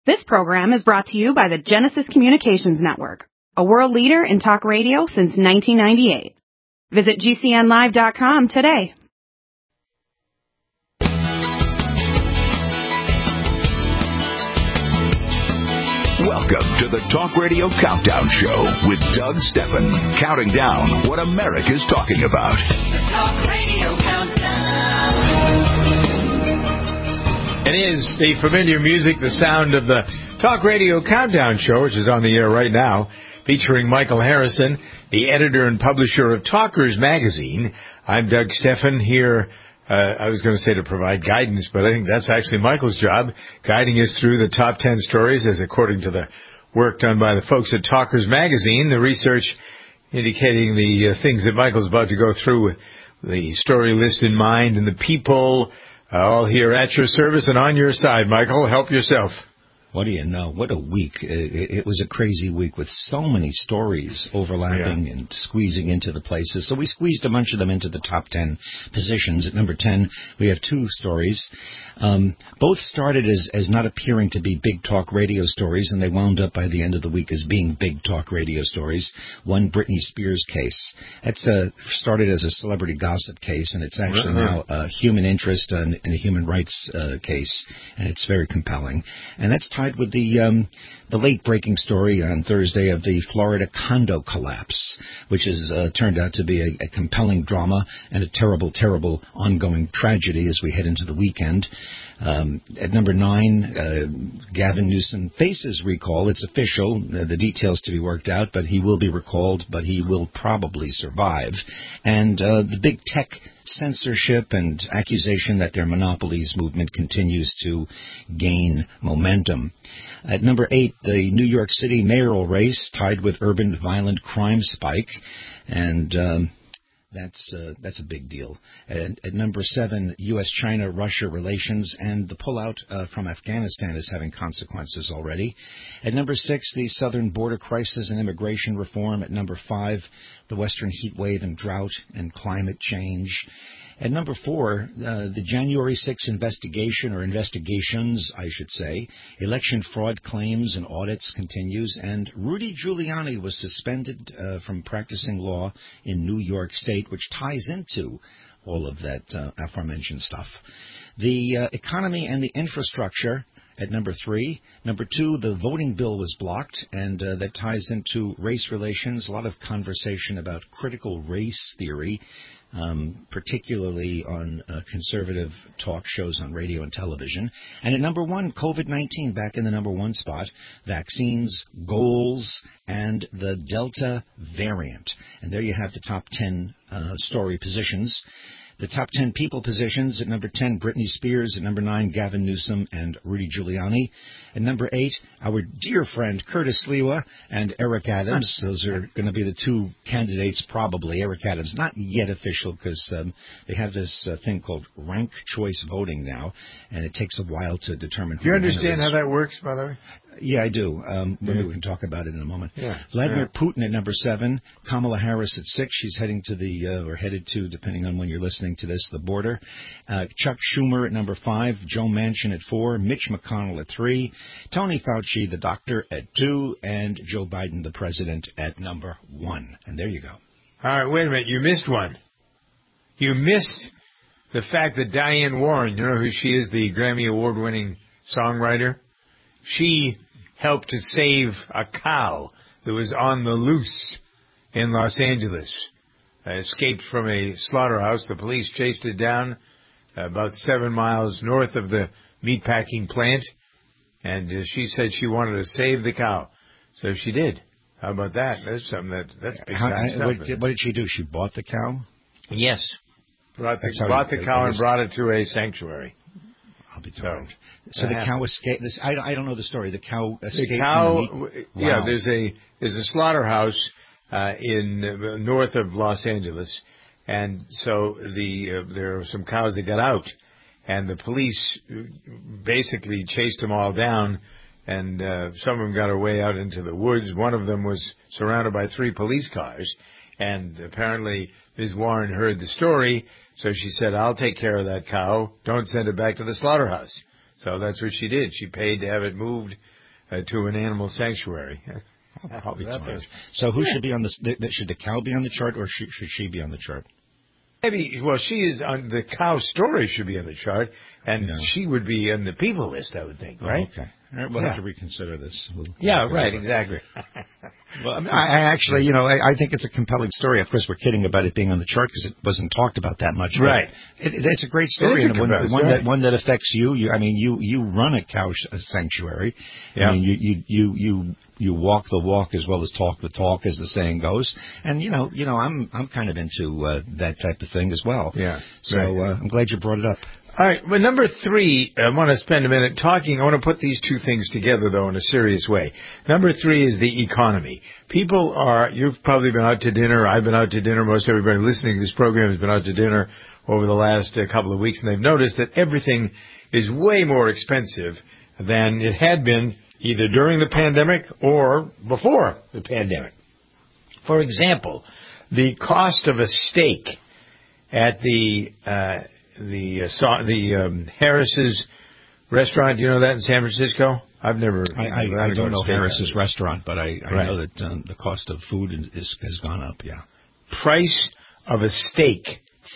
This program is brought to you by the Genesis Communications Network, a world leader in talk radio since 1998. Visit GCNlive.com today. Welcome to the Talk Radio Countdown Show with Doug Steffen, counting down what America's talking about. The Talk Radio Countdown. It is the familiar music, the sound of the Talk Radio Countdown Show, which is on the air right now, featuring Michael Harrison, the editor and publisher of Talkers Magazine. I'm Doug Steffen here. I was going to say to provide guidance, but I think that's actually Michael's job, guiding us through the top 10 stories, as according to the work done by the folks at Talkers Magazine, the research indicating the things that Michael's about to go through with the story list in mind and the people all here at your service and on your side. Michael, help yourself. What do you know? What a week. It was a crazy week with so many stories overlapping and squeezing into the places. So we squeezed a bunch of them into the top 10 positions. At number 10, we have two stories. Both started as not appearing to be big talk radio stories, and they wound up by the end of the week as being big talk radio stories. One, Britney Spears case. That's started as a celebrity gossip case, and it's actually now a human interest and a human rights case, and it's very compelling. And that's tied with the late-breaking story on Thursday of the Florida condo collapse, which has turned out to be a compelling drama and a terrible, terrible ongoing tragedy as we head into the weekend. At number 9, Gavin Newsom faces recall. It's official. The details to be worked out, but he will be recalled, but he will probably survive. And the big tech censorship and accusation that their monopolies movement continues to gain momentum. At number 8, the New York City mayoral race tied with urban violent crime spike, and that's a big deal. At number 7, U.S.-China-Russia relations, and the pullout from Afghanistan is having consequences already. At number 6, the southern border crisis and immigration reform. At number 5, the western heat wave and drought and climate change. At number 4, the January 6 investigation, or investigations, I should say, election fraud claims and audits continues, and Rudy Giuliani was suspended from practicing law in New York State, which ties into all of that aforementioned stuff. The economy and the infrastructure at number 3. Number 2, the voting bill was blocked, and that ties into race relations. A lot of conversation about critical race theory, particularly on conservative talk shows on radio and television. And at number 1, COVID-19 back in the number 1 spot, vaccines, goals, and the Delta variant. And there you have the top 10 story positions. The top 10 people positions: at number 10, Britney Spears. At number 9, Gavin Newsom and Rudy Giuliani. At number 8, our dear friend Curtis Sliwa and Eric Adams. Those are going to be the two candidates, probably. Eric Adams, not yet official, because they have this thing called rank choice voting now, and it takes a while to determine who. Do you understand how that works, by the way? Yeah, I do. Maybe we can talk about it in a moment. Yeah. Vladimir Putin at number 7, Kamala Harris at 6. She's heading to or headed to, depending on when you're listening to this, the border. Chuck Schumer at number 5, Joe Manchin at 4, Mitch McConnell at 3, Tony Fauci, the doctor, at 2, and Joe Biden, the president, at number 1. And there you go. All right, wait a minute. You missed one. You missed the fact that Diane Warren, you know who she is, the Grammy Award-winning songwriter? She helped to save a cow that was on the loose in Los Angeles. Escaped from a slaughterhouse. The police chased it down about 7 miles north of the meatpacking plant, and she said she wanted to save the cow. So she did. How about that? That's something that's big stuff. What did she do? She bought the cow? Yes. Bought the cow and brought it to a sanctuary. I'll be darned. So the cow escaped. I don't know the story. The cow escaped. The cow, yeah. There's a slaughterhouse in north of Los Angeles, and so there are some cows that got out, and the police basically chased them all down, and some of them got away out into the woods. One of them was surrounded by 3 police cars, and apparently Ms. Warren heard the story, so she said, "I'll take care of that cow. Don't send it back to the slaughterhouse." So that's what she did. She paid to have it moved to an animal sanctuary. Probably too much. So who should be on should the cow be on the chart, or should she be on the chart? Maybe, well, she is on the cow story should be on the chart, and she would be on the people list, I would think, right? Okay. All right, we'll have to reconsider this. Right, exactly. Well, I actually, I think it's a compelling story. Of course, we're kidding about it being on the chart because it wasn't talked about that much. Right. It's a great story, and one that affects you. You run a cow sanctuary. Yeah. I mean, you walk the walk as well as talk the talk, as the saying goes. And I'm kind of into that type of thing as well. Yeah. So I'm glad you brought it up. All right. Well, number 3, I want to spend a minute talking. I want to put these two things together, though, in a serious way. Number 3 is the economy. You've probably been out to dinner. I've been out to dinner. Most everybody listening to this program has been out to dinner over the last couple of weeks, and they've noticed that everything is way more expensive than it had been either during the pandemic or before the pandemic. For example, the cost of a steak at the Harris's restaurant, you know that in San Francisco? I've never. I don't know Harris's restaurant, but I know that the cost of food has gone up. Yeah. Price of a steak,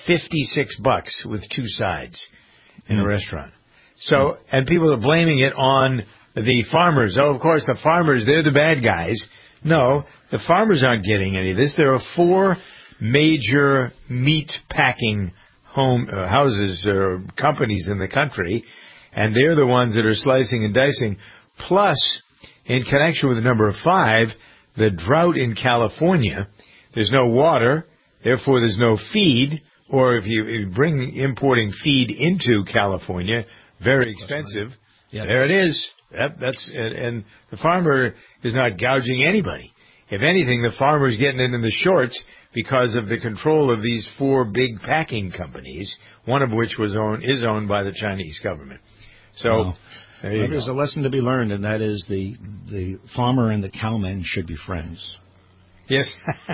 $56 with 2 sides in a restaurant. So, and people are blaming it on the farmers. Oh, of course, the farmers, they're the bad guys. No, the farmers aren't getting any of this. There are 4 major meat packing houses or companies in the country, and they're the ones that are slicing and dicing. Plus, in connection with number 5, the drought in California, there's no water, therefore there's no feed, or if you bring importing feed into California, very expensive. Yeah. There it is. And the farmer is not gouging anybody. If anything, the farmer's getting into the shorts because of the control of these 4 big packing companies, one of which is owned by the Chinese government. So there's a lesson to be learned, and that is the farmer and the cowman should be friends. Yes.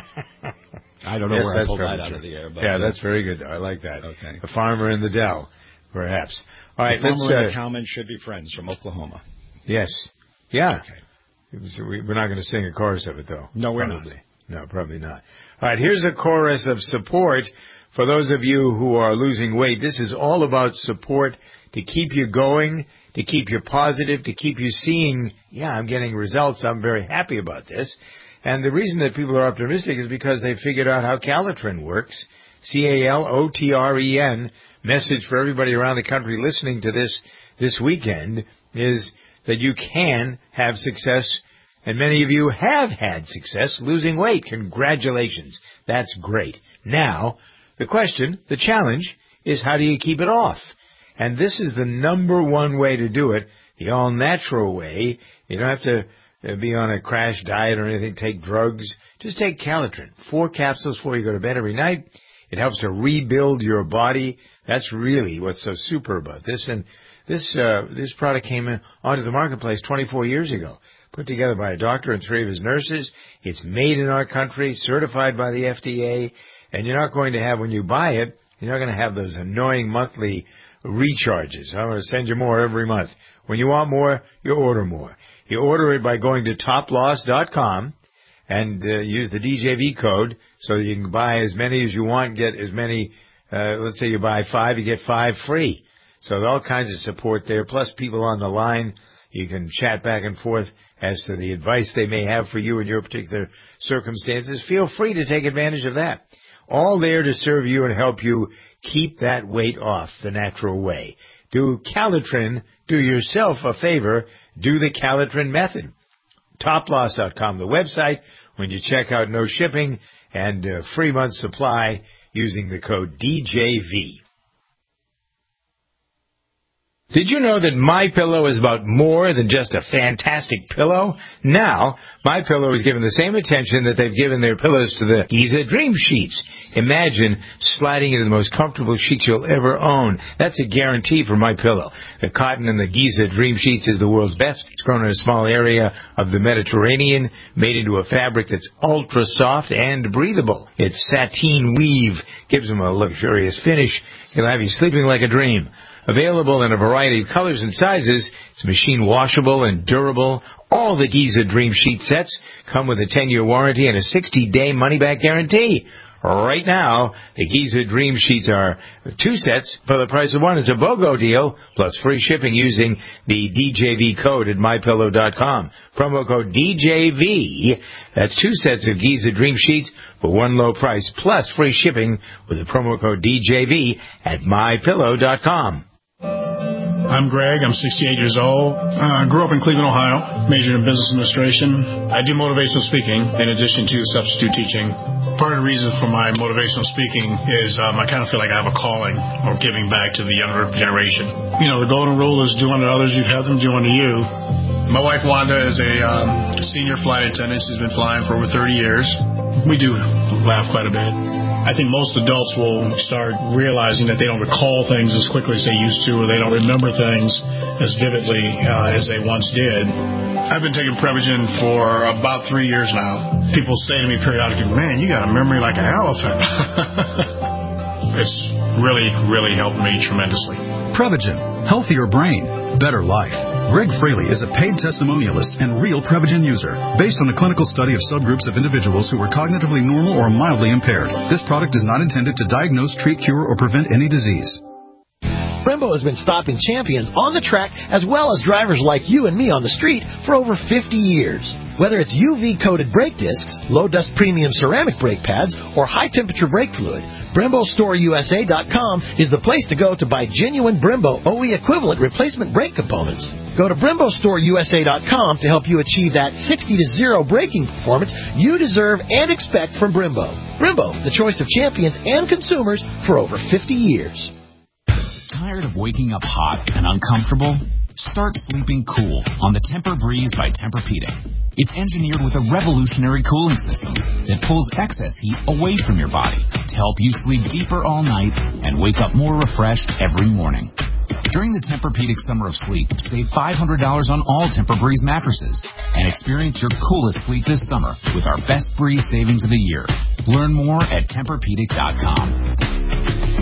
I don't know where I pulled that out of the air. But that's very good, though. I like that. Okay. The farmer and the Dell, perhaps. All right, the farmer and the cowman should be friends, from Oklahoma. Yes. Yeah. Okay. We're not going to sing a chorus of it, though. No, we're probably not. No, probably not. All right, here's a chorus of support for those of you who are losing weight. This is all about support to keep you going, to keep you positive, to keep you seeing, I'm getting results. I'm very happy about this. And the reason that people are optimistic is because they figured out how Calitrin works. Calotren. Message for everybody around the country listening to this weekend is that you can have success, and many of you have had success losing weight. Congratulations. That's great. Now, the challenge is how do you keep it off? And this is the number 1 way to do it, the all-natural way. You don't have to be on a crash diet or anything, take drugs. Just take Calitrin. 4 capsules before you go to bed every night. It helps to rebuild your body. That's really what's so super about this. And this product came onto the marketplace 24 years ago, put together by a doctor and 3 of his nurses. It's made in our country, certified by the FDA, and you're not going to have, when you buy it, you're not going to have those annoying monthly recharges. I'm going to send you more every month. When you want more, you order more. You order it by going to toploss.com and use the DJV code so that you can buy as many as you want, get as many, let's say you buy 5, you get 5 free. So all kinds of support there, plus people on the line. You can chat back and forth as to the advice they may have for you in your particular circumstances. Feel free to take advantage of that. All there to serve you and help you keep that weight off the natural way. Do Calitrin. Do yourself a favor. Do the Calitrin method. Toploss.com, the website. When you check out, no shipping and free month supply using the code DJV. Did you know that MyPillow is about more than just a fantastic pillow? Now, MyPillow is given the same attention that they've given their pillows to the Giza Dream Sheets. Imagine sliding into the most comfortable sheets you'll ever own. That's a guarantee for MyPillow. The cotton in the Giza Dream Sheets is the world's best. It's grown in a small area of the Mediterranean, made into a fabric that's ultra soft and breathable. Its sateen weave gives them a luxurious finish. It'll have you sleeping like a dream. Available in a variety of colors and sizes, it's machine washable and durable. All the Giza Dream Sheet sets come with a 10-year warranty and a 60-day money-back guarantee. Right now, the Giza Dream Sheets are 2 sets for the price of 1. It's a BOGO deal, plus free shipping using the DJV code at MyPillow.com. Promo code DJV. That's 2 sets of Giza Dream Sheets for 1 low price, plus free shipping with the promo code DJV at MyPillow.com. I'm Greg. I'm 68 years old. I grew up in Cleveland, Ohio, majored in business administration. I do motivational speaking in addition to substitute teaching. Part of the reason for my motivational speaking is I kind of feel like I have a calling or giving back to the younger generation. You know, the golden rule is do unto others, you'd have them do unto you. My wife, Wanda, is a senior flight attendant. She's been flying for over 30 years. We do laugh quite a bit. I think most adults will start realizing that they don't recall things as quickly as they used to, or they don't remember things as vividly as they once did. I've been taking Prevagen for about 3 years now. People say to me periodically, man, you got a memory like an elephant. It's really, really helped me tremendously. Prevagen, healthier brain, better life. Greg Fraley is a paid testimonialist and real Prevagen user. Based on a clinical study of subgroups of individuals who were cognitively normal or mildly impaired, this product is not intended to diagnose, treat, cure, or prevent any disease. Brembo has been stopping champions on the track as well as drivers like you and me on the street for over 50 years. Whether it's UV-coated brake discs, low-dust premium ceramic brake pads, or high-temperature brake fluid, BremboStoreUSA.com is the place to go to buy genuine Brembo OE equivalent replacement brake components. Go to BremboStoreUSA.com to help you achieve that 60-0 braking performance you deserve and expect from Brembo. Brembo, the choice of champions and consumers for over 50 years. Tired of waking up hot and uncomfortable? Start sleeping cool on the Tempur-Breeze by Tempur-Pedic. It's engineered with a revolutionary cooling system that pulls excess heat away from your body to help you sleep deeper all night and wake up more refreshed every morning. During the Tempur-Pedic Summer of Sleep, save $500 on all Tempur-Breeze mattresses and experience your coolest sleep this summer with our best breeze savings of the year. Learn more at TempurPedic.com.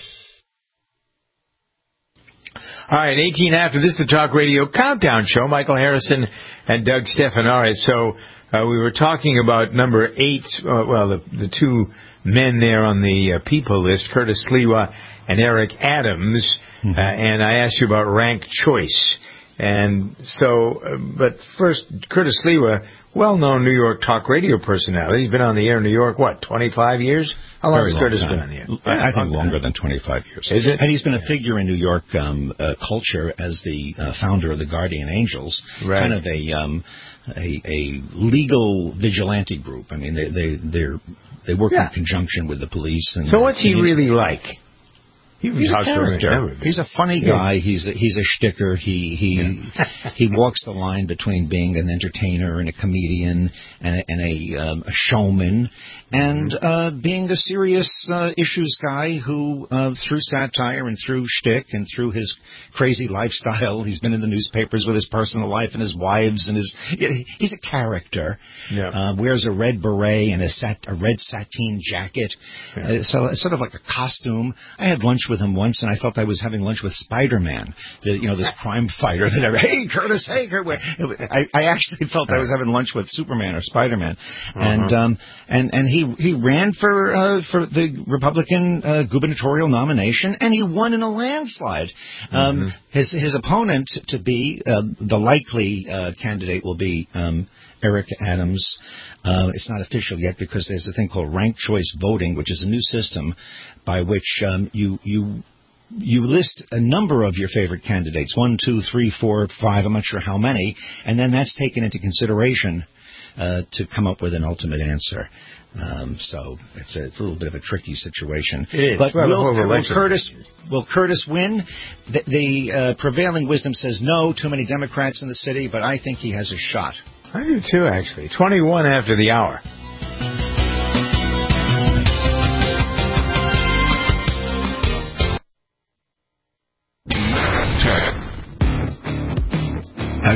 All right, 18 after this, the Talk Radio Countdown Show. Michael Harrison and Doug Stephan. All right, so we were talking about number 8, the 2 men there on the people list, Curtis Sliwa and Eric Adams, and I asked you about rank choice. And so, but first, Curtis Sliwa, well-known New York talk radio personality. He's been on the air in New York, 25 years? How long has Curtis been on the air? I think longer than 25 years. Is it? And he's been a figure in New York culture as the founder of the Guardian Angels, kind of a legal vigilante group. I mean, they work in conjunction with the police. And so what's he really like? He's a character. He's a funny guy. He's a shticker. He walks the line between being an entertainer and a comedian and a showman, and being a serious issues guy who, through satire and through shtick and through his crazy lifestyle, he's been in the newspapers with his personal life and his wives and he's a character. Yeah. Wears a red beret and a red sateen jacket. So it's sort of like a costume. I had lunch with him once, and I felt I was having lunch with Spider-Man, this crime fighter that hey Curtis, hey Curtis. I actually felt I was having lunch with Superman or Spider-Man, and he ran for the Republican gubernatorial nomination, and he won in a landslide. His opponent to be the likely candidate will be Eric Adams. It's not official yet because there's a thing called ranked choice voting, which is a new system by which you list a number of your favorite candidates, 1, 2, 3, 4, 5, I'm not sure how many, and then that's taken into consideration to come up with an ultimate answer. So it's a little bit of a tricky situation. It is. But will Curtis win? The prevailing wisdom says no, too many Democrats in the city, but I think he has a shot. I do too, actually. 21 after the hour.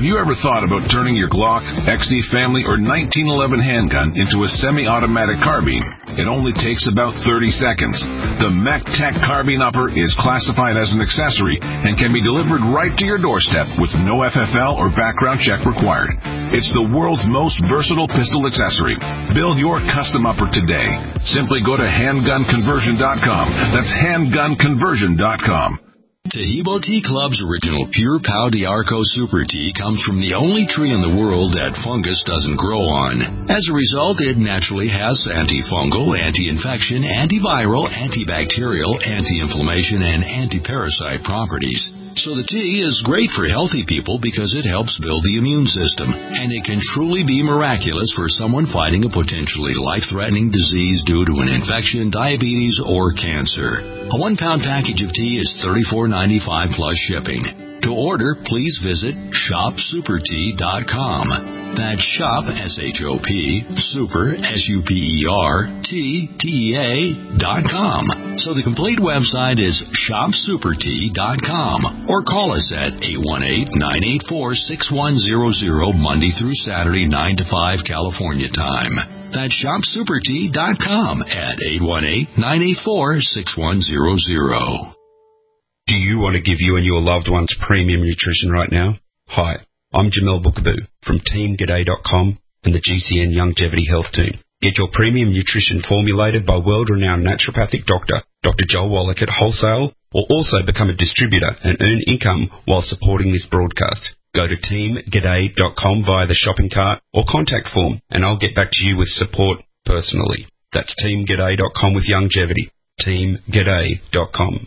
Have you ever thought about turning your Glock, XD Family, or 1911 handgun into a semi-automatic carbine? It only takes about 30 seconds. The MacTac Carbine Upper is classified as an accessory and can be delivered right to your doorstep with no FFL or background check required. It's the world's most versatile pistol accessory. Build your custom upper today. Simply go to handgunconversion.com. That's handgunconversion.com. Tahibo Tea Club's original Pure Pau d'Arco Super Tea comes from the only tree in the world that fungus doesn't grow on. As a result, it naturally has antifungal, anti-infection, antiviral, antibacterial, anti-inflammation, and anti-parasite properties. So the tea is great for healthy people because it helps build the immune system, and it can truly be miraculous for someone fighting a potentially life-threatening disease due to an infection, diabetes, or cancer. A 1-pound package of tea is $34.95 plus shipping. To order, please visit shopsupertea.com. That's shop, S-H-O-P, super, S-U-P-E-R, T-T-E-A.com. So the complete website is shopsupertea.com, or call us at 818-984-6100 Monday through Saturday, 9 to 5 California time. That's shopsupertea.com at 818-984-6100. Do you want to give you and your loved ones premium nutrition right now? Hi, I'm Jamel Bookaboo from TeamGaday.com and the GCN Longevity Health Team. Get your premium nutrition formulated by world-renowned naturopathic doctor, Dr. Joel Wallach at wholesale, or also become a distributor and earn income while supporting this broadcast. Go to TeamGaday.com via the shopping cart or contact form, and I'll get back to you with support personally. That's TeamGaday.com with longevity. TeamGaday.com.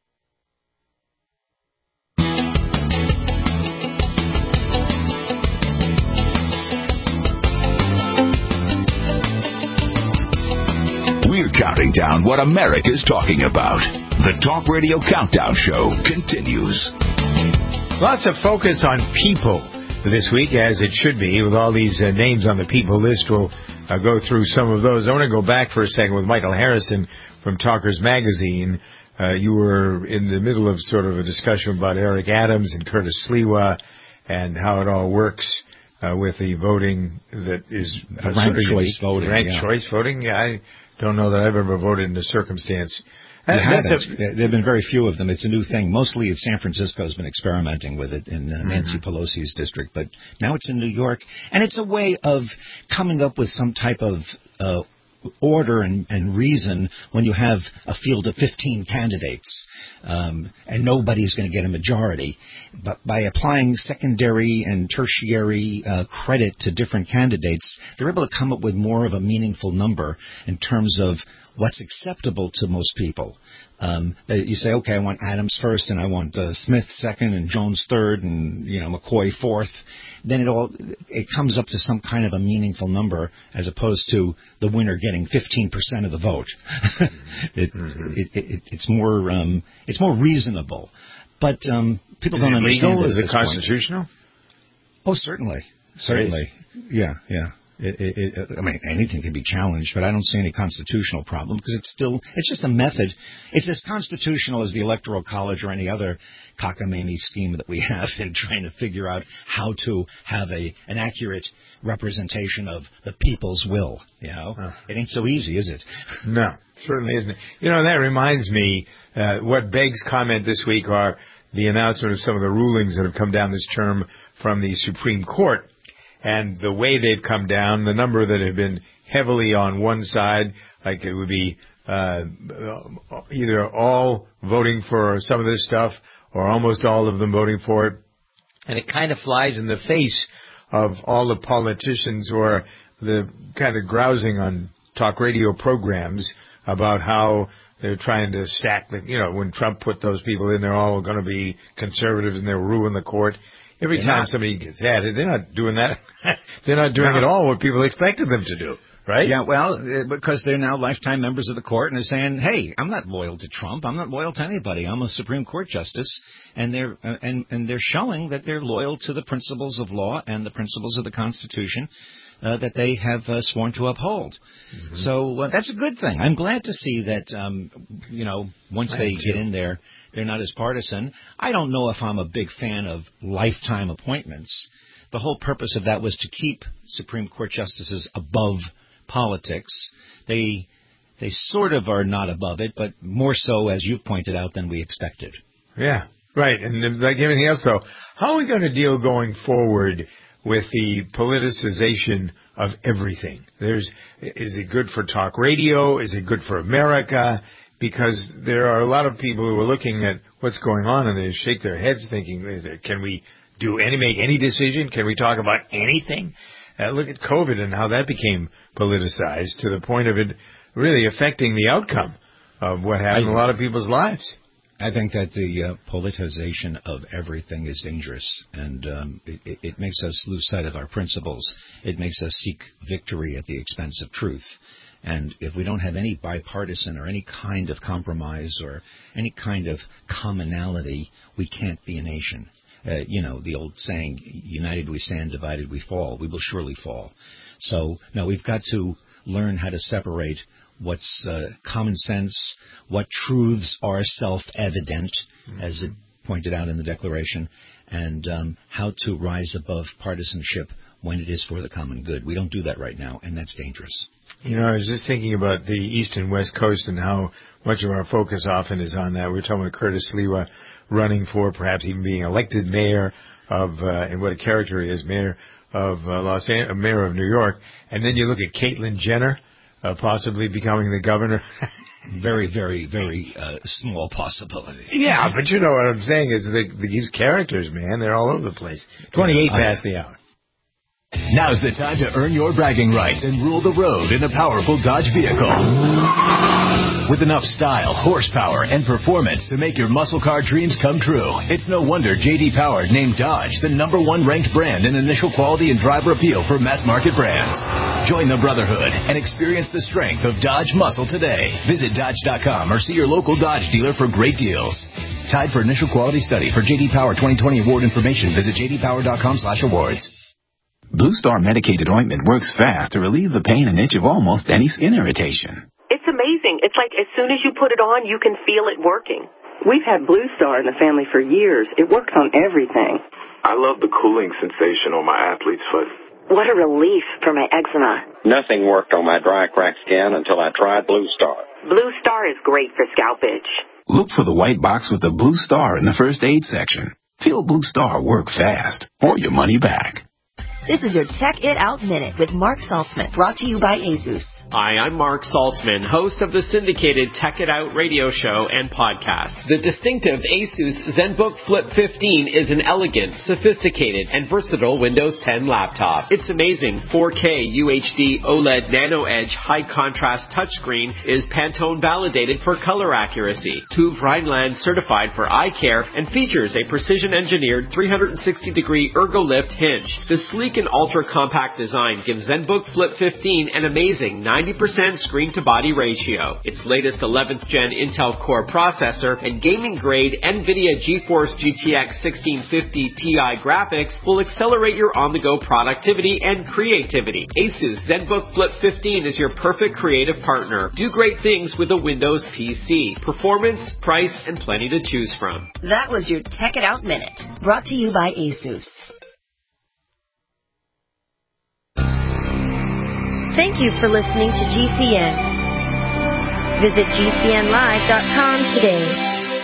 We're counting down what America's talking about. The Talk Radio Countdown Show continues. Lots of focus on people this week, as it should be, with all these names on the people list. We'll go through some of those. I want to go back for a second with Michael Harrison from Talkers Magazine. You were in the middle of sort of a discussion about Eric Adams and Curtis Sliwa and how it all works with the voting that is ranked choice voting. Ranked choice voting. I don't know that I've ever voted in a circumstance. There have been very few of them. It's a new thing. Mostly San Francisco's been experimenting with it in Nancy Pelosi's district, but now it's in New York. And it's a way of coming up with some type of order and reason when you have a field of 15 candidates and nobody's going to get a majority. But by applying secondary and tertiary credit to different candidates, they're able to come up with more of a meaningful number in terms of what's acceptable to most people. You say, okay, I want Adams first, and I want Smith second, and Jones third, and McCoy fourth. Then it comes up to some kind of a meaningful number, as opposed to the winner getting 15% of the vote. It's more reasonable, but people don't understand. Is it constitutional? Oh, certainly. Yeah. I mean, anything can be challenged, but I don't see any constitutional problem because it's just a method. It's as constitutional as the Electoral College or any other cockamamie scheme that we have in trying to figure out how to have an accurate representation of the people's will. It ain't so easy, is it? No, certainly isn't. That reminds me, what begs comment this week are the announcement of some of the rulings that have come down this term from the Supreme Court. And the way they've come down, the number that have been heavily on one side, like it would be either all voting for some of this stuff or almost all of them voting for it. And it kind of flies in the face of all the politicians or the kind of grousing on talk radio programs about how they're trying to stack when Trump put those people in, they're all going to be conservatives and they'll ruin the court. Every time somebody gets added, they're not doing that. They're not doing at all what people expected them to do, right? Yeah, well, because they're now lifetime members of the court and they're saying, hey, I'm not loyal to Trump. I'm not loyal to anybody. I'm a Supreme Court justice. And they're showing that they're loyal to the principles of law and the principles of the Constitution that they have sworn to uphold. Mm-hmm. So that's a good thing. I'm glad to see that, once they get in there, they're not as partisan. I don't know if I'm a big fan of lifetime appointments. the whole purpose of that was to keep Supreme Court justices above politics. They sort of are not above it, but more so, as you've pointed out, than we expected. Yeah, right. And like everything else, though, how are we going to deal going forward with the politicization of everything? Is it good for talk radio? Is it good for America? Because there are a lot of people who are looking at what's going on and they shake their heads thinking, can we make any decision? Can we talk about anything? Look at COVID and how that became politicized to the point of it really affecting the outcome of what happened in a lot of people's lives. I think that the politicization of everything is dangerous, and it makes us lose sight of our principles. It makes us seek victory at the expense of truth. And if we don't have any bipartisan or any kind of compromise or any kind of commonality, we can't be a nation. The old saying, united we stand, divided we fall. We will surely fall. So, no, we've got to learn how to separate what's common sense, what truths are self-evident, as it pointed out in the Declaration, and how to rise above partisanship when it is for the common good. We don't do that right now, and that's dangerous. I was just thinking about the East and West Coast and how much of our focus often is on that. We were talking about Curtis Sliwa running for perhaps even being elected mayor of, and what a character he is, mayor of mayor of New York. And then you look at Caitlyn Jenner possibly becoming the governor. Very, very, very small possibility. Yeah, but you know what I'm saying is these characters, man, they're all over the place. 28 past the hour. Now's the time to earn your bragging rights and rule the road in a powerful Dodge vehicle. With enough style, horsepower, and performance to make your muscle car dreams come true, it's no wonder J.D. Power named Dodge the #1 ranked brand in initial quality and driver appeal for mass market brands. Join the brotherhood and experience the strength of Dodge muscle today. Visit Dodge.com or see your local Dodge dealer for great deals. Tied for initial quality study. For J.D. Power 2020 award information, visit jdpower.com/awards. Blue Star medicated ointment works fast to relieve the pain and itch of almost any skin irritation. It's amazing. It's like as soon as you put it on, you can feel it working. We've had Blue Star in the family for years. It works on everything. I love the cooling sensation on my athlete's foot. What a relief for my eczema. Nothing worked on my dry, cracked skin until I tried Blue Star. Blue Star is great for scalp itch. Look for the white box with the Blue Star in the first aid section. Feel Blue Star work fast or your money back. This is your Tech It Out Minute with Mark Saltzman, brought to you by ASUS. Hi, I'm Mark Saltzman, host of the syndicated Tech It Out radio show and podcast. The distinctive ASUS ZenBook Flip 15 is an elegant, sophisticated, and versatile Windows 10 laptop. Its amazing 4K UHD OLED Nano Edge high-contrast touchscreen is Pantone validated for color accuracy, TÜV Rheinland certified for eye care, and features a precision-engineered 360-degree ErgoLift hinge. The sleek and ultra-compact design gives ZenBook Flip 15 an amazing 90% screen-to-body ratio. Its latest 11th Gen Intel Core processor and gaming-grade NVIDIA GeForce GTX 1650 Ti graphics will accelerate your on-the-go productivity and creativity. ASUS ZenBook Flip 15 is your perfect creative partner. Do great things with a Windows PC. Performance, price, and plenty to choose from. That was your Tech It Out Minute, brought to you by ASUS. Thank you for listening to GCN. Visit GCNlive.com today.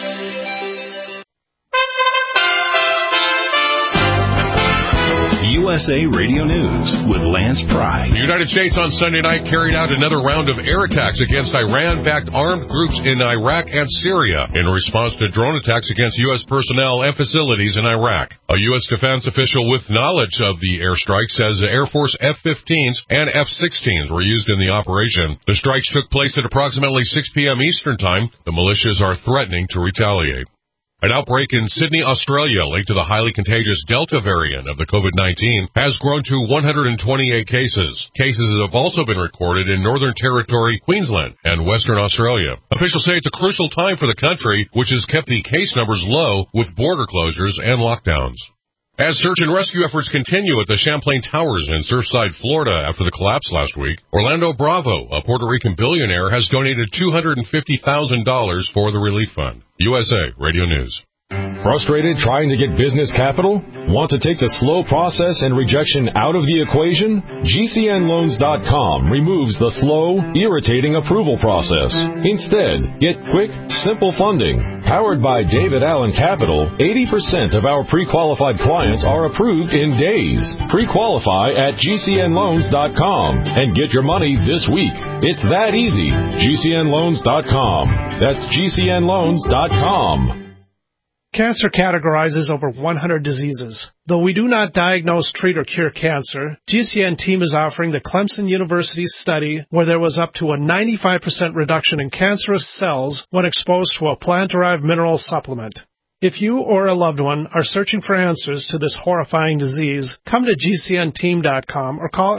USA Radio News with Lance Pry. The United States on Sunday night carried out another round of air attacks against Iran-backed armed groups in Iraq and Syria in response to drone attacks against U.S. personnel and facilities in Iraq. A U.S. defense official with knowledge of the airstrike says the Air Force F-15s and F-16s were used in the operation. The strikes took place at approximately 6 p.m. Eastern Time. The militias are threatening to retaliate. An outbreak in Sydney, Australia, linked to the highly contagious Delta variant of the COVID-19, has grown to 128 cases. Cases have also been recorded in Northern Territory, Queensland, and Western Australia. Officials say it's a crucial time for the country, which has kept the case numbers low with border closures and lockdowns. As search and rescue efforts continue at the Champlain Towers in Surfside, Florida after the collapse last week, Orlando Bravo, a Puerto Rican billionaire, has donated $250,000 for the relief fund. USA Radio News. Frustrated trying to get business capital? Want to take the slow process and rejection out of the equation? GCNLoans.com removes the slow, irritating approval process. Instead, get quick, simple funding. Powered by David Allen Capital, 80% of our pre-qualified clients are approved in days. Pre-qualify at GCNLoans.com and get your money this week. It's that easy. GCNLoans.com. That's GCNLoans.com. Cancer categorizes over 100 diseases. Though we do not diagnose, treat, or cure cancer, GCN team is offering the Clemson University study where there was up to a 95% reduction in cancerous cells when exposed to a plant-derived mineral supplement. If you or a loved one are searching for answers to this horrifying disease, come to GCNteam.com or call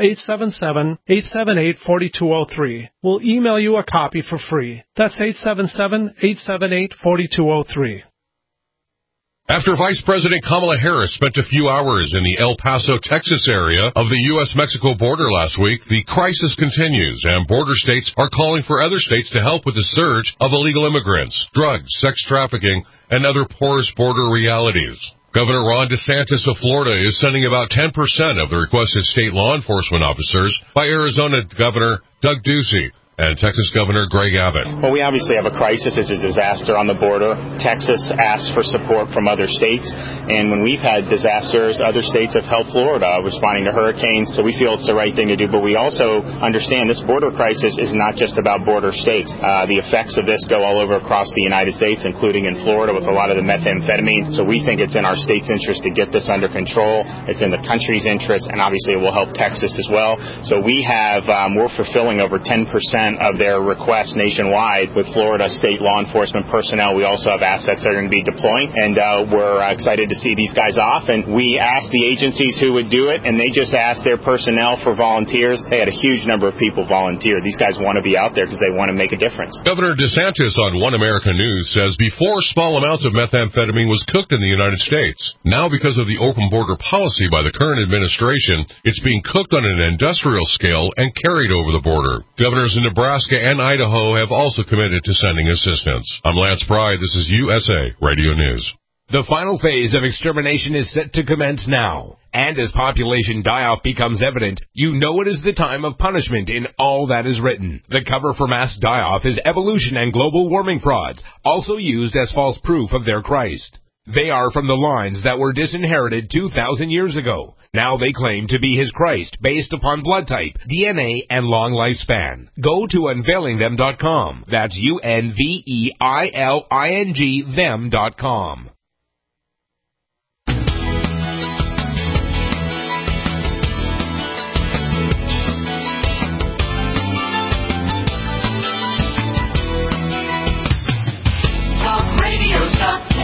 877-878-4203. We'll email you a copy for free. That's 877-878-4203. After Vice President Kamala Harris spent a few hours in the El Paso, Texas area of the U.S.-Mexico border last week, the crisis continues, and border states are calling for other states to help with the surge of illegal immigrants, drugs, sex trafficking, and other porous border realities. Governor Ron DeSantis of Florida is sending about 10% of the requested state law enforcement officers by Arizona Governor Doug Ducey and Texas Governor Greg Abbott. Well, we obviously have a crisis. It's a disaster on the border. Texas asked for support from other states, and when we've had disasters, other states have helped Florida responding to hurricanes, so we feel it's the right thing to do. But we also understand this border crisis is not just about border states. The effects of this go all over across the United States, including in Florida with a lot of the methamphetamine. So we think it's in our state's interest to get this under control. It's in the country's interest, and obviously it will help Texas as well. So we have, we're fulfilling over 10% of their requests nationwide with Florida state law enforcement personnel. We also have assets that are going to be deploying, and we're excited to see these guys off. And we asked the agencies who would do it, and they just asked their personnel for volunteers. They had a huge number of people volunteer. These guys want to be out there because they want to make a difference. Governor DeSantis on One America News says before small amounts of methamphetamine was cooked in the United States. Now, because of the open border policy by the current administration, it's being cooked on an industrial scale and carried over the border. Governors in Nebraska and Idaho have also committed to sending assistance. I'm Lance Pry. This is USA Radio News. The final phase of extermination is set to commence now. And as population die-off becomes evident, you know it is the time of punishment in all that is written. The cover for mass die-off is evolution and global warming frauds, also used as false proof of their Christ. They are from the lines that were disinherited 2,000 years ago. Now they claim to be his Christ based upon blood type, DNA, and long lifespan. Go to unveilingthem.com. That's UNVEILING them.com. Talk Radio Top 10.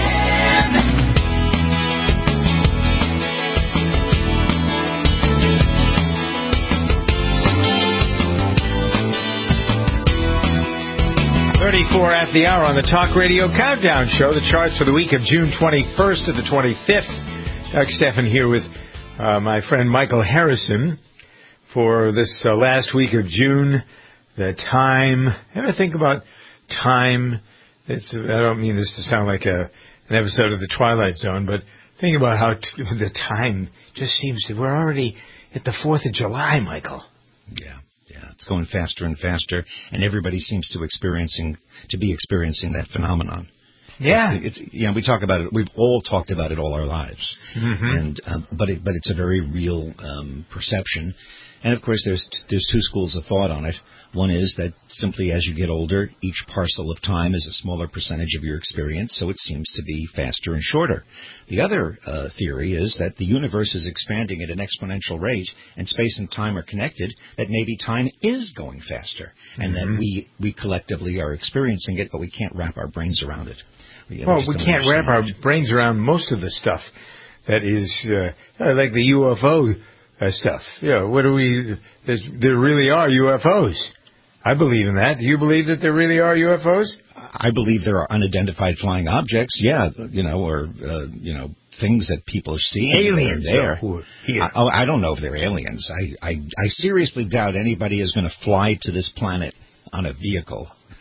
34 after the hour on the Talk Radio Countdown Show. The charts for the week of June 21st to the 25th. Doug Steffen here with my friend Michael Harrison for this last week of June. The time. Ever think about time? I don't mean this to sound like an episode of The Twilight Zone, but think about how the time just seems to... We're already at the 4th of July, Michael. Yeah. It's going faster and faster, and everybody seems to be experiencing that phenomenon. Yeah, we talk about it. We've all talked about it all our lives, and but it's a very real perception. And of course, there's two schools of thought on it. One is that simply as you get older, each parcel of time is a smaller percentage of your experience, so it seems to be faster and shorter. The other theory is that the universe is expanding at an exponential rate, and space and time are connected, that maybe time is going faster, and that we collectively are experiencing it, but we can't wrap our brains around it. We can't wrap our brains around most of the stuff that is like the UFO stuff. Yeah, there really are UFOs. I believe in that. Do you believe that there really are UFOs? I believe there are unidentified flying objects, or things that people are seeing. Aliens there. I don't know if they're aliens. I seriously doubt anybody is going to fly to this planet on a vehicle.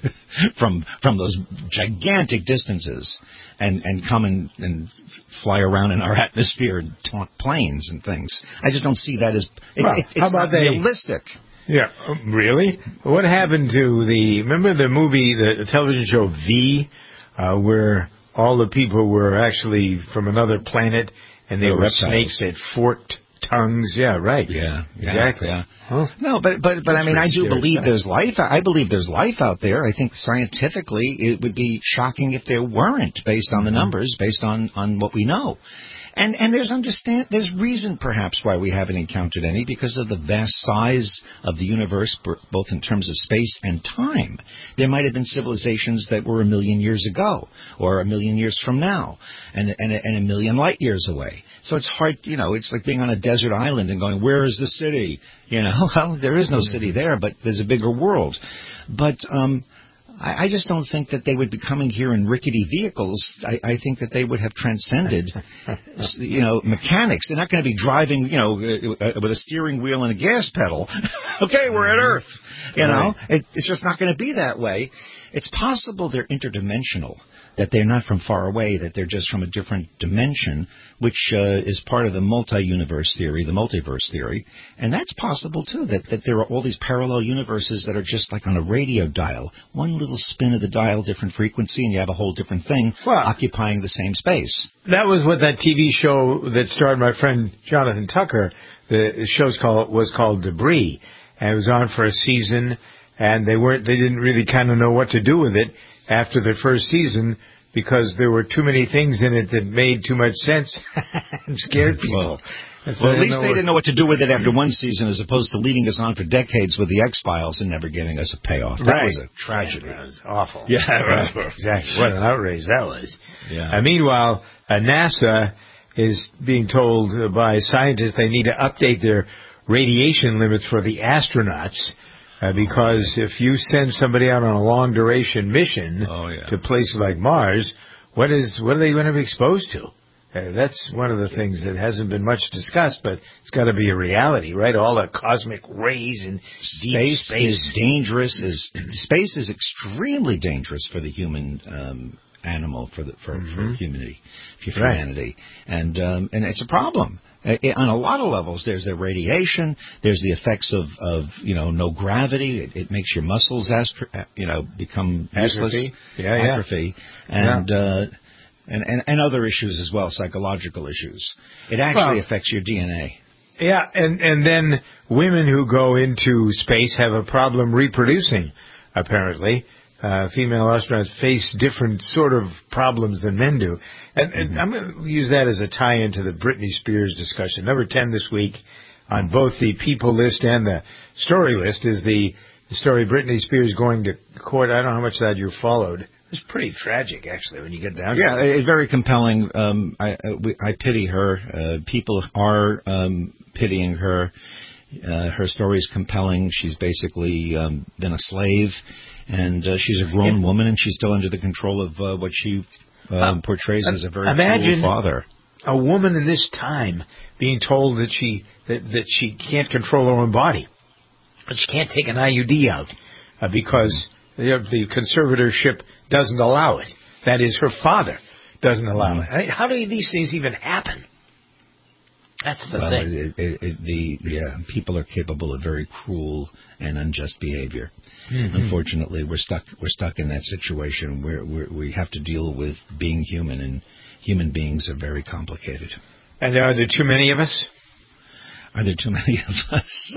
from those gigantic distances and come and fly around in our atmosphere and taunt planes and things. I just don't see that as it's not realistic. Yeah, really? What happened to remember the movie, the television show V, where all the people were actually from another planet and they were reptiles. Snakes that forked tongues? Yeah, right. Yeah, exactly. Yeah. Huh? No, but I mean, I do believe there's life. I believe there's life out there. I think scientifically it would be shocking if there weren't, based on the numbers, based on what we know. And there's reason perhaps why we haven't encountered any, because of the vast size of the universe, both in terms of space and time. There might have been civilizations that were 1 million years ago, or 1 million years from now, and 1 million light years away. So it's hard, it's like being on a desert island and going, where is the city? Well, there is no city there, but there's a bigger world. But I just don't think that they would be coming here in rickety vehicles. I think that they would have transcended, mechanics. They're not going to be driving, with a steering wheel and a gas pedal. Okay, we're at Earth. It's just not going to be that way. It's possible they're interdimensional, that they're not from far away, that they're just from a different dimension, which is part of the multi-universe theory, the multiverse theory. And that's possible, too, that there are all these parallel universes that are just like on a radio dial. One little spin of the dial, different frequency, and you have a whole different thing occupying the same space. That was what that TV show that starred my friend Jonathan Tucker, the show was called Debris. And it was on for a season, and they didn't really kind of know what to do with it after the first season, because there were too many things in it that made too much sense and scared people. Well, at least they didn't know what to do with it after one season, as opposed to leading us on for decades with the X-Files and never giving us a payoff. That was a tragedy. That was awful. Yeah, right. Exactly. What an outrage that was. Yeah. Meanwhile, NASA is being told by scientists they need to update their radiation limits for the astronauts. Because if you send somebody out on a long-duration mission to places like Mars, what are they going to be exposed to? That's one of the things that hasn't been much discussed, but it's got to be a reality, right? All the cosmic rays and space is dangerous. Space is extremely dangerous for the human animal, for humanity, and it's a problem. On a lot of levels, there's the radiation, there's the effects of no gravity. It makes your muscles become useless, atrophy, and other issues as well, psychological issues. It actually affects your DNA. Yeah, and then women who go into space have a problem reproducing, apparently. Female astronauts face different sort of problems than men do. And I'm going to use that as a tie-in to the Britney Spears discussion. Number 10 this week on both the People list and the story list is the story Britney Spears going to court. I don't know how much of that you followed. It's pretty tragic, actually, when you get down to it. Yeah, it's very compelling. I pity her. People are pitying her. Her story is compelling. She's basically been a slave. And she's a grown woman, and she's still under the control of what she portrays as a very cruel father. A woman in this time being told that she can't control her own body, that she can't take an IUD out because the conservatorship doesn't allow it. That is, her father doesn't allow it. How do these things even happen? That's the thing. People are capable of very cruel and unjust behavior. Mm-hmm. Unfortunately, we're stuck in that situation where we have to deal with being human, and human beings are very complicated. And are there too many of us? Are there too many of us?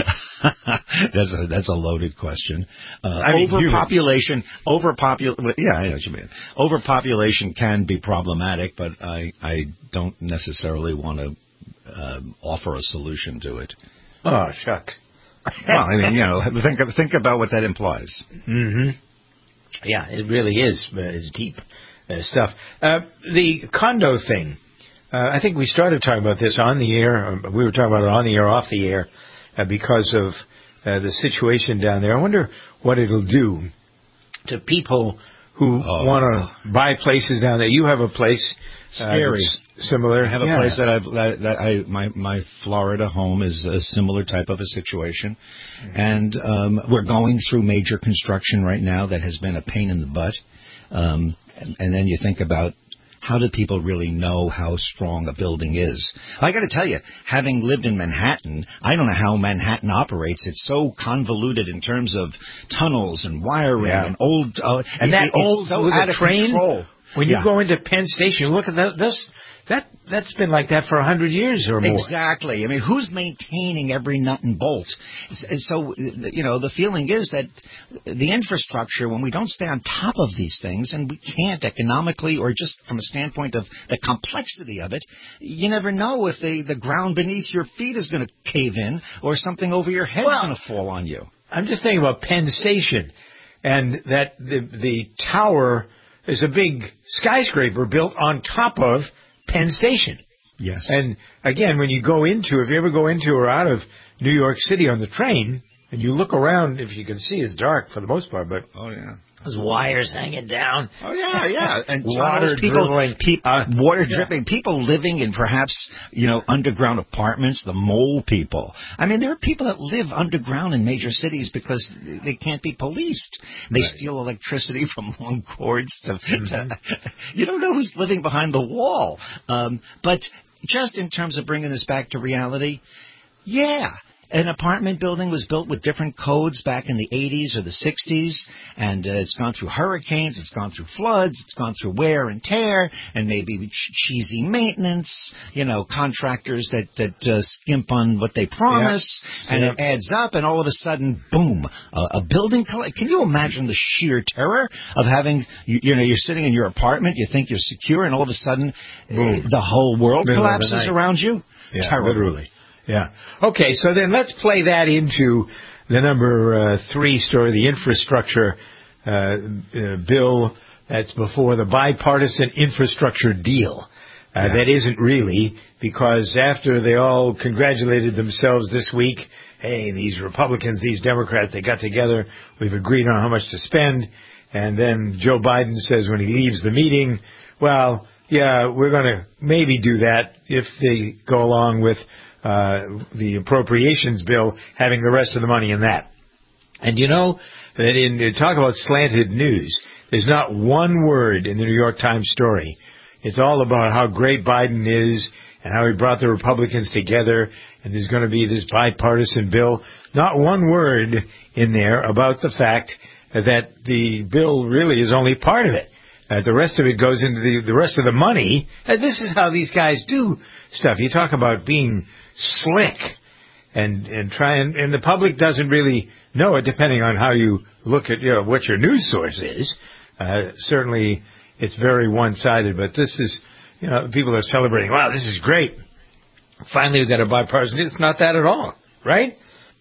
That's a loaded question. Overpopulation. Yeah, I know what you mean. Overpopulation can be problematic, but I don't necessarily want to offer a solution to it. Oh, shucks. Well, I mean, think about what that implies. Mm-hmm. Yeah, it really is. It's deep stuff. The condo thing. I think we started talking about this on the air. We were talking about it on the air, off the air, because of the situation down there. I wonder what it'll do to people who want to buy places down there. You have a place Scary. Similar. I have a place that my Florida home is a similar type of a situation, and we're going through major construction right now that has been a pain in the butt. And then you think about, how do people really know how strong a building is? I got to tell you, having lived in Manhattan, I don't know how Manhattan operates. It's so convoluted in terms of tunnels and wiring and old. And that old so with out a of train. control. When you go into Penn Station, look at this. That's been like that for 100 years or more. Exactly. I mean, who's maintaining every nut and bolt? So, the feeling is that the infrastructure, when we don't stay on top of these things, and we can't economically or just from a standpoint of the complexity of it, you never know if the ground beneath your feet is going to cave in or something over your head is going to fall on you. I'm just thinking about Penn Station, and that the tower is a big skyscraper built on top of Penn Station. Yes. And again, when you if you ever go into or out of New York City on the train, and you look around, if you can see, it's dark for the most part, but there's wires hanging down. Oh, yeah. And water dribbling. Water dripping. People living in perhaps, underground apartments, the mole people. I mean, there are people that live underground in major cities because they can't be policed. They steal electricity from long cords to you don't know who's living behind the wall. But just in terms of bringing this back to reality, an apartment building was built with different codes back in the 80s or the 60s, and it's gone through hurricanes, it's gone through floods, it's gone through wear and tear, and maybe cheesy maintenance, contractors that skimp on what they promise, and it adds up, and all of a sudden, boom, a building collapses. Can you imagine the sheer terror of having, you're sitting in your apartment, you think you're secure, and all of a sudden, the whole world collapses around you? Yeah, Terrible. Literally. Yeah. Okay, so then let's play that into the number 3 story, the infrastructure bill that's before the bipartisan infrastructure deal. That isn't really, because after they all congratulated themselves this week, hey, these Republicans, these Democrats, they got together, we've agreed on how much to spend, and then Joe Biden says when he leaves the meeting, well, yeah, we're going to maybe do that if they go along with the appropriations bill having the rest of the money in that. And that in talk about slanted news, there's not one word in the New York Times story. It's all about how great Biden is and how he brought the Republicans together, and there's going to be this bipartisan bill. Not one word in there about the fact that the bill really is only part of it. The rest of it goes into the rest of the money. And this is how these guys do stuff. You talk about being slick and the public doesn't really know it, depending on how you look at what your news source is. Certainly it's very one-sided, but this is people are celebrating, wow, this is great, finally we've got a bipartisan. It's not that at all, right?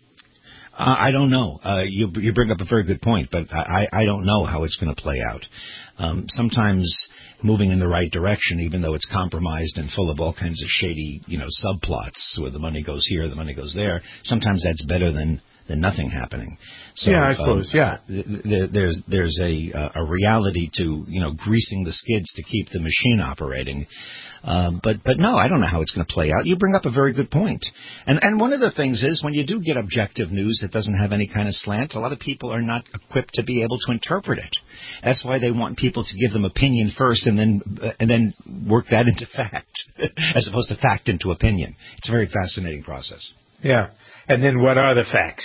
I don't know. You bring up a very good point, but I don't know how it's going to play out. Sometimes moving in the right direction, even though it's compromised and full of all kinds of shady, subplots where the money goes here, the money goes there, sometimes that's better than nothing happening. So, I suppose, There's a reality to, greasing the skids to keep the machine operating. But no, I don't know how it's going to play out. You bring up a very good point. And one of the things is when you do get objective news that doesn't have any kind of slant, a lot of people are not equipped to be able to interpret it. That's why they want people to give them opinion first and then work that into fact, as opposed to fact into opinion. It's a very fascinating process. Yeah. And then what are the facts?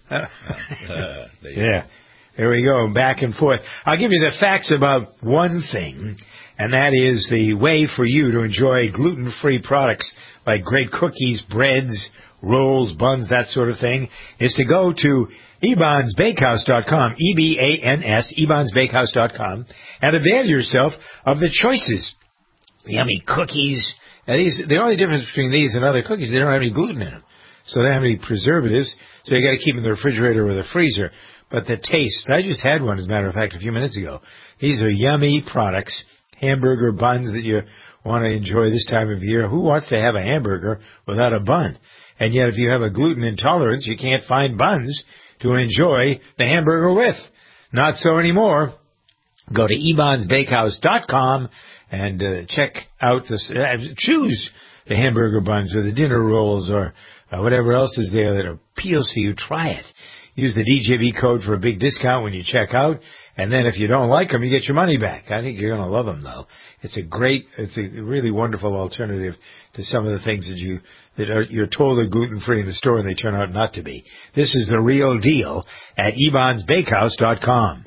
Yeah. There we go, back and forth. I'll give you the facts about one thing, and that is the way for you to enjoy gluten-free products like great cookies, breads, rolls, buns, that sort of thing, is to go to ebansbakehouse.com, E-B-A-N-S, ebansbakehouse.com, and avail yourself of the choices. Yummy cookies. Now the only difference between these and other cookies, they don't have any gluten in them. So they don't have any preservatives, so you got to keep them in the refrigerator or the freezer. But the taste, I just had one, as a matter of fact, a few minutes ago. These are yummy products, hamburger buns that you want to enjoy this time of year. Who wants to have a hamburger without a bun? And yet if you have a gluten intolerance, you can't find buns to enjoy the hamburger with. Not so anymore. Go to ebansbakehouse.com and check out choose the hamburger buns or the dinner rolls or whatever else is there that appeals to you. Try it. Use the DJB code for a big discount when you check out. And then if you don't like them, you get your money back. I think you're going to love them, though. It's a really wonderful alternative to some of the things you're told are gluten-free in the store and they turn out not to be. This is the real deal at ebonsbakehouse.com.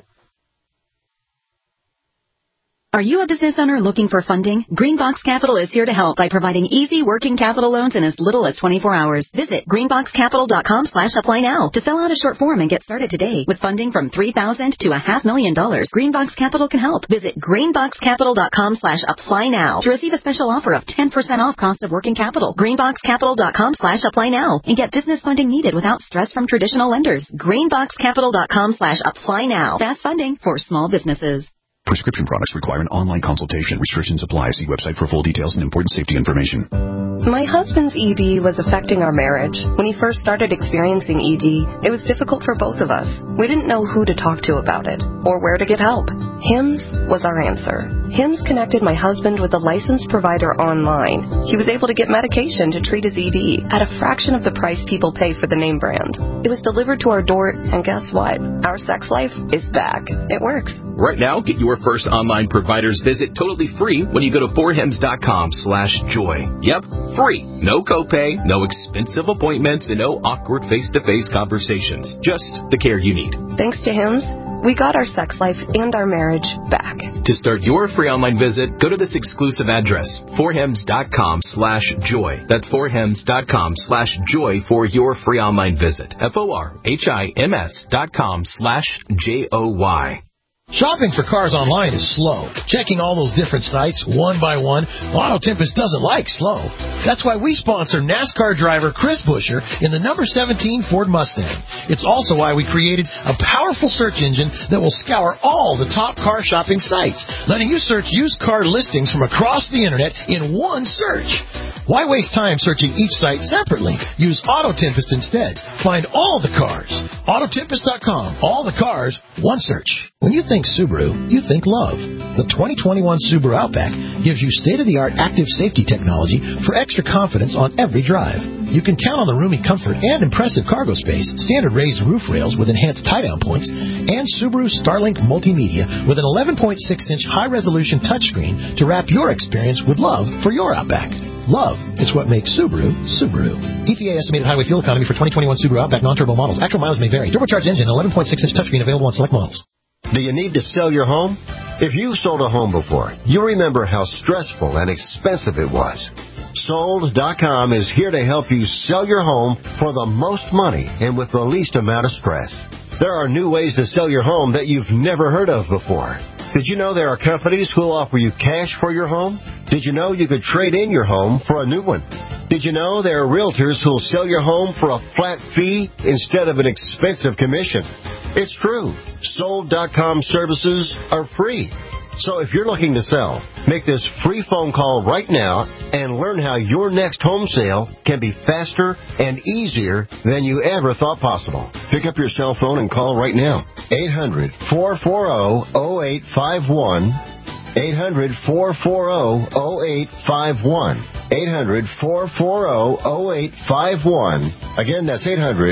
Are you a business owner looking for funding? Greenbox Capital is here to help by providing easy working capital loans in as little as 24 hours. Visit greenboxcapital.com/apply now to fill out a short form and get started today. With funding from $3,000 to $500,000, Greenbox Capital can help. Visit greenboxcapital.com/apply now to receive a special offer of 10% off cost of working capital. Greenboxcapital.com/apply now and get business funding needed without stress from traditional lenders. Greenboxcapital.com/apply now. Fast funding for small businesses. Prescription products require an online consultation. Restrictions apply. See website for full details and important safety information. My husband's ED was affecting our marriage. When he first started experiencing ED, it was difficult for both of us. We didn't know who to talk to about it or where to get help. HIMSS was our answer. HIMSS connected my husband with a licensed provider online. He was able to get medication to treat his ED at a fraction of the price people pay for the name brand. It was delivered to our door, and guess what? Our sex life is back. It works. Right now, get your first online provider's visit totally free when you go to forhims.com/joy. Yep, free. No copay, no expensive appointments, and no awkward face-to-face conversations. Just the care you need. Thanks to HIMSS, we got our sex life and our marriage back. To start your free online visit, go to this exclusive address, forhims.com/joy. That's forhims.com/joy for your free online visit. forhims.com/joy. Shopping for cars online is slow. Checking all those different sites one by one, Auto Tempest doesn't like slow. That's why we sponsor NASCAR driver Chris Buescher in the number 17 Ford Mustang. It's also why we created a powerful search engine that will scour all the top car shopping sites, letting you search used car listings from across the internet in one search. Why waste time searching each site separately? Use Auto Tempest instead. Find all the cars. Autotempest.com. All the cars, one search. When you think Subaru, you think love. The 2021 Subaru Outback gives you state-of-the-art active safety technology for extra confidence on every drive. You can count on the roomy comfort and impressive cargo space, standard raised roof rails with enhanced tie-down points, and Subaru Starlink Multimedia with an 11.6-inch high-resolution touchscreen to wrap your experience with love for your Outback. Love is what makes Subaru, Subaru. EPA estimated highway fuel economy for 2021 Subaru Outback non-turbo models. Actual mileage may vary. Turbocharged engine, 11.6-inch touchscreen available on select models. Do you need to sell your home? If you've sold a home before, you remember how stressful and expensive it was. Sold.com is here to help you sell your home for the most money and with the least amount of stress. There are new ways to sell your home that you've never heard of before. Did you know there are companies who will offer you cash for your home? Did you know you could trade in your home for a new one? Did you know there are realtors who will sell your home for a flat fee instead of an expensive commission? It's true. Sold.com services are free. So if you're looking to sell, make this free phone call right now and learn how your next home sale can be faster and easier than you ever thought possible. Pick up your cell phone and call right now. 800-440-0851. 800-440-0851. 800-440-0851. Again, that's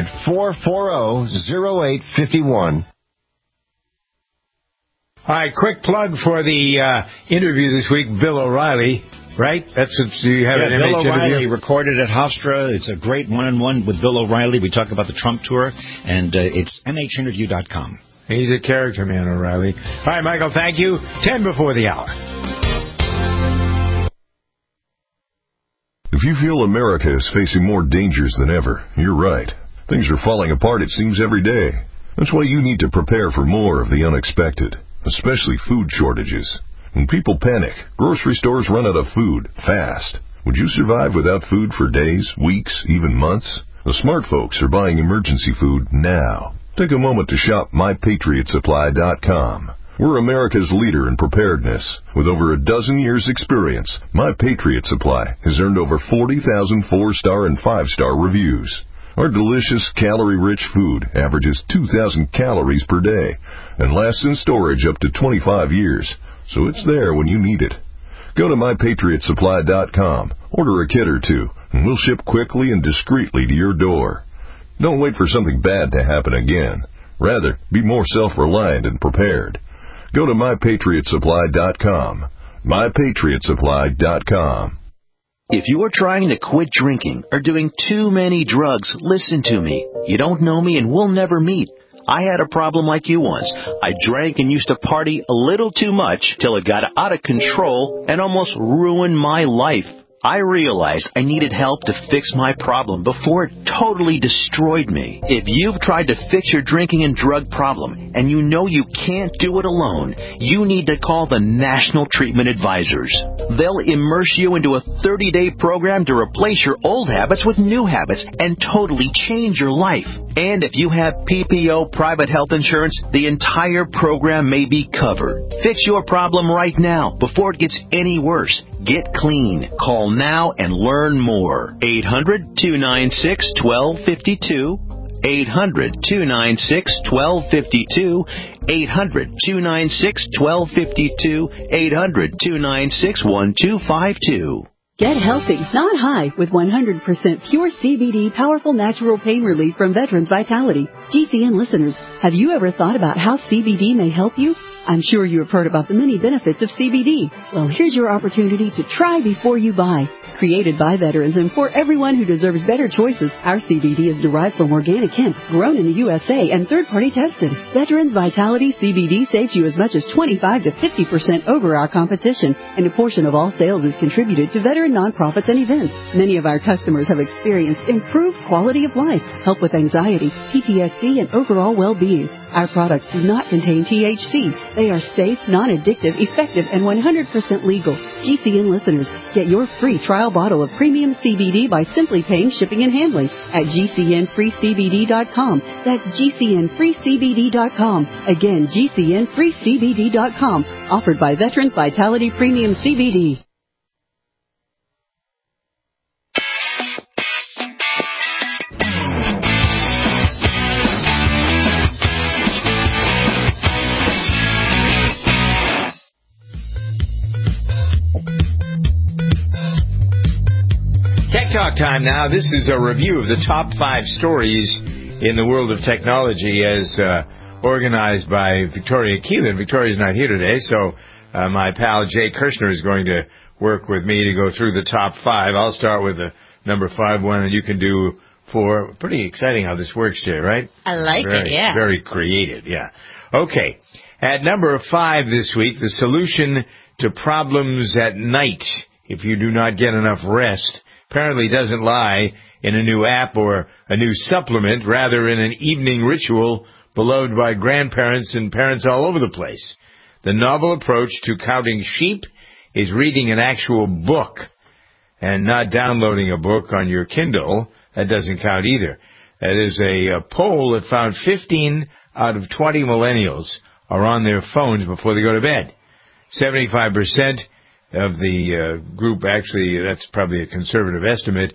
800-440-0851. All right, quick plug for the interview this week, Bill O'Reilly, right? That's what you have an Bill O'Reilly interview? recorded at Hofstra. It's a great one-on-one with Bill O'Reilly. We talk about the Trump tour, and it's mhinterview.com. He's a character man, O'Reilly. All right, Michael, thank you. 10 before the hour. If you feel America is facing more dangers than ever, you're right. Things are falling apart, it seems, every day. That's why you need to prepare for more of the unexpected, especially food shortages. When people panic, grocery stores run out of food fast. Would you survive without food for days, weeks, even months? The smart folks are buying emergency food now. Take a moment to shop MyPatriotSupply.com. We're America's leader in preparedness. With over a dozen years' experience, My Patriot Supply has earned over 40,000 4-star and 5-star reviews. Our delicious, calorie-rich food averages 2,000 calories per day and lasts in storage up to 25 years, so it's there when you need it. Go to MyPatriotSupply.com, order a kit or two, and we'll ship quickly and discreetly to your door. Don't wait for something bad to happen again. Rather, be more self-reliant and prepared. Go to MyPatriotSupply.com. MyPatriotSupply.com. If you are trying to quit drinking or doing too many drugs, listen to me. You don't know me and we'll never meet. I had a problem like you once. I drank and used to party a little too much till it got out of control and almost ruined my life. I realized I needed help to fix my problem before it totally destroyed me. If you've tried to fix your drinking and drug problem and you know you can't do it alone, you need to call the National Treatment Advisors. They'll immerse you into a 30-day program to replace your old habits with new habits and totally change your life. And if you have PPO private health insurance, the entire program may be covered. Fix your problem right now before it gets any worse. Get clean. Call now and learn more. 800-296-1252. 800-296-1252. 800-296-1252. 800-296-1252. Get healthy, not high, with 100% pure CBD powerful natural pain relief from Veterans Vitality. GCN listeners, have you ever thought about how CBD may help you? I'm sure you have heard about the many benefits of CBD. Well, here's your opportunity to try before you buy. Created by veterans and for everyone who deserves better choices, our CBD is derived from organic hemp, grown in the USA, and third-party tested. Veterans Vitality CBD saves you as much as 25 to 50% over our competition, and a portion of all sales is contributed to veteran nonprofits and events. Many of our customers have experienced improved quality of life, help with anxiety, PTSD, and overall well-being. Our products do not contain THC. They are safe, non-addictive, effective, and 100% legal. GCN listeners, get your free trial bottle of premium CBD by simply paying shipping and handling at GCNFreeCBD.com. That's GCNFreeCBD.com. Again, GCNFreeCBD.com. Offered by Veterans Vitality Premium CBD. Tech Talk time now. This is a review of the top 5 stories in the world of technology as organized by Victoria Keelan. Victoria's not here today, so my pal Jay Kirshner is going to work with me to go through the top 5. I'll start with the number 5 one, and you can do 4. Pretty exciting how this works, Jay, right? I like it, yeah. Very creative, yeah. Okay. At number 5 this week, the solution to problems at night if you do not get enough rest apparently doesn't lie in a new app or a new supplement, rather in an evening ritual beloved by grandparents and parents all over the place. The novel approach to counting sheep is reading an actual book and not downloading a book on your Kindle. That doesn't count either. That is a poll that found 15 out of 20 millennials are on their phones before they go to bed. 75% of the group, actually, that's probably a conservative estimate,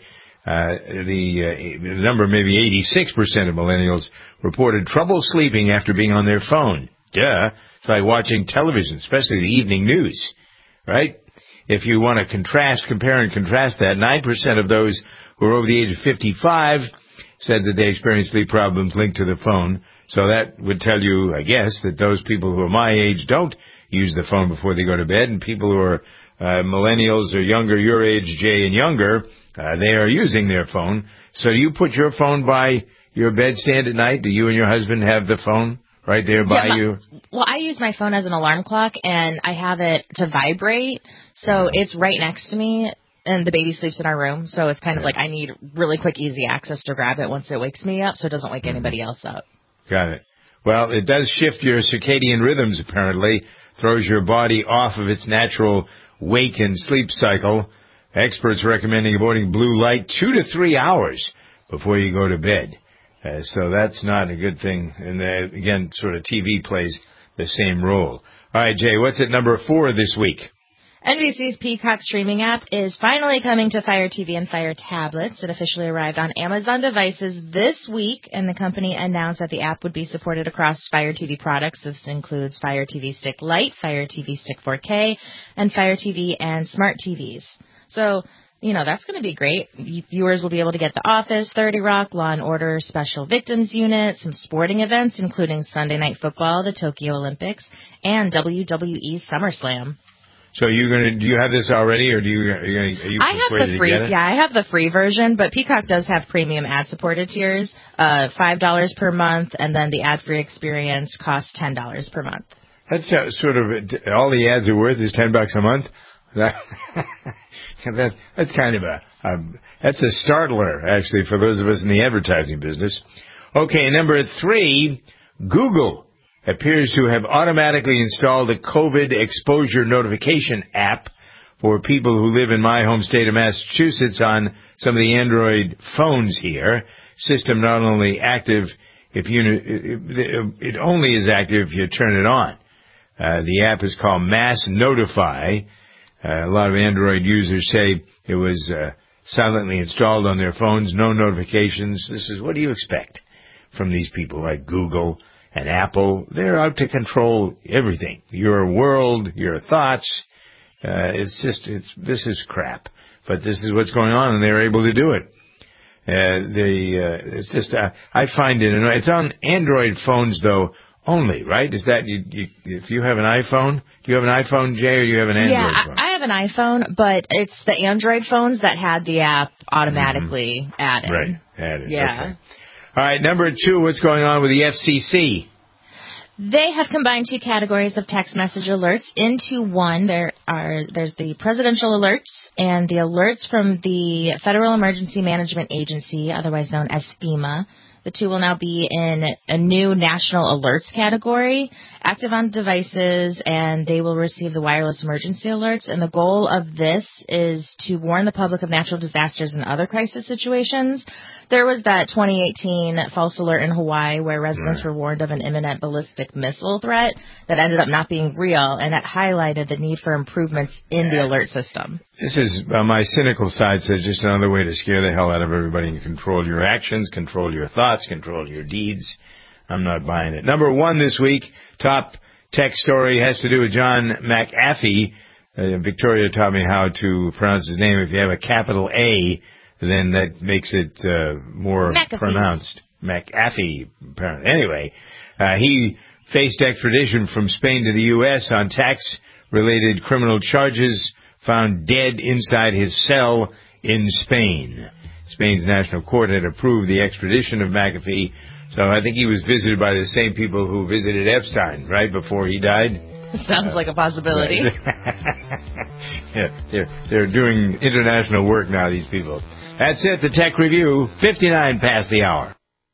the number, maybe 86% of millennials reported trouble sleeping after being on their phone. Duh. It's like watching television, especially the evening news, right? If you want to compare and contrast that, 9% of those who are over the age of 55 said that they experienced sleep problems linked to the phone. So that would tell you, I guess, that those people who are my age don't use the phone before they go to bed, and people who are millennials or younger, your age, Jay, and younger, they are using their phone. So do you put your phone by your bedstand at night? Do you and your husband have the phone right there by you? Well, I use my phone as an alarm clock, and I have it to vibrate, so it's right next to me, and the baby sleeps in our room, so it's kind of like I need really quick, easy access to grab it once it wakes me up, so it doesn't wake anybody else up. Got it. Well, it does shift your circadian rhythms, apparently, throws your body off of its natural wake and sleep cycle. Experts recommending avoiding blue light 2 to 3 hours before you go to bed. So that's not a good thing. And again, sort of TV plays the same role. All right, Jay, what's at number 4 this week? NBC's Peacock streaming app is finally coming to Fire TV and Fire tablets. It officially arrived on Amazon devices this week, and the company announced that the app would be supported across Fire TV products. This includes Fire TV Stick Lite, Fire TV Stick 4K, and Fire TV and Smart TVs. So, that's going to be great. Viewers will be able to get The Office, 30 Rock, Law & Order, Special Victims Unit, some sporting events, including Sunday Night Football, the Tokyo Olympics, and WWE SummerSlam. So do you have this already, or are you I have the free, to get it? Yeah, I have the free version, but Peacock does have premium ad-supported tiers, $5 per month, and then the ad-free experience costs $10 per month. That's sort of all the ads are worth is $10 a month. That's kind of that's a startler, actually, for those of us in the advertising business. Okay, number 3, Google appears to have automatically installed a COVID exposure notification app for people who live in my home state of Massachusetts on some of the Android phones here. System not only active if it only is active if you turn it on. The app is called Mass Notify. A lot of Android users say it was silently installed on their phones, no notifications. What do you expect from these people like Google and Apple? They're out to control everything. Your world, your thoughts. This is crap. But this is what's going on, and they're able to do it. I find it annoying. It's on Android phones, though, only, right? Is that, if you have an iPhone, do you have an iPhone, Jay, or you have an Android phone? I have an iPhone, but it's the Android phones that had the app automatically added. Right, added. Yeah. Okay. All right, number 2, what's going on with the FCC? They have combined 2 categories of text message alerts into one. There's the presidential alerts and the alerts from the Federal Emergency Management Agency, otherwise known as FEMA. The 2 will now be in a new national alerts category, active on devices, and they will receive the wireless emergency alerts. And the goal of this is to warn the public of natural disasters and other crisis situations. There was that 2018 false alert in Hawaii where residents were warned of an imminent ballistic missile threat that ended up not being real, and it highlighted the need for improvements in the alert system. This is, my cynical side says, just another way to scare the hell out of everybody and control your actions, control your thoughts, control your deeds. I'm not buying it. Number 1 this week, top tech story, has to do with John McAfee. Victoria taught me how to pronounce his name. If you have a capital A, then that makes it more pronounced. McAfee, apparently. Anyway, he faced extradition from Spain to the U.S. on tax-related criminal charges, found dead inside his cell in Spain. Spain's national court had approved the extradition of McAfee, so I think he was visited by the same people who visited Epstein, right, before he died. Sounds like a possibility. Yeah, they're doing international work now, these people. That's it, the Tech Review, 59 past the hour.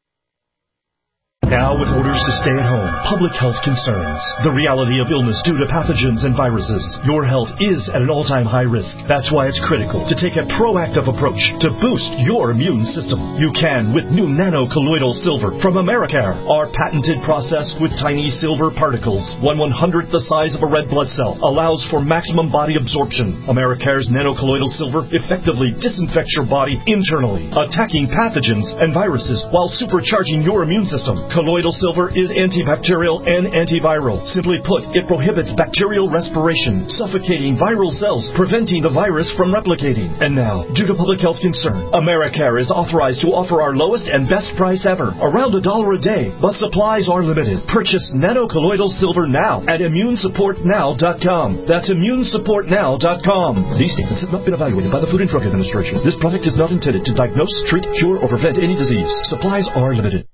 Now with orders to stay at home, public health concerns, the reality of illness due to pathogens and viruses, your health is at an all-time high risk. That's why it's critical to take a proactive approach to boost your immune system. You can with new nano-colloidal silver from Americare. Our patented process with tiny silver particles, 1/100th the size of a red blood cell, allows for maximum body absorption. Americare's nano-colloidal silver effectively disinfects your body internally, attacking pathogens and viruses while supercharging your immune system. Colloidal silver is antibacterial and antiviral. Simply put, it prohibits bacterial respiration, suffocating viral cells, preventing the virus from replicating. And now, due to public health concern, Americare is authorized to offer our lowest and best price ever, around $1 a day, but supplies are limited. Purchase nano-colloidal silver now at immunesupportnow.com. That's immunesupportnow.com. These statements have not been evaluated by the Food and Drug Administration. This product is not intended to diagnose, treat, cure, or prevent any disease. Supplies are limited.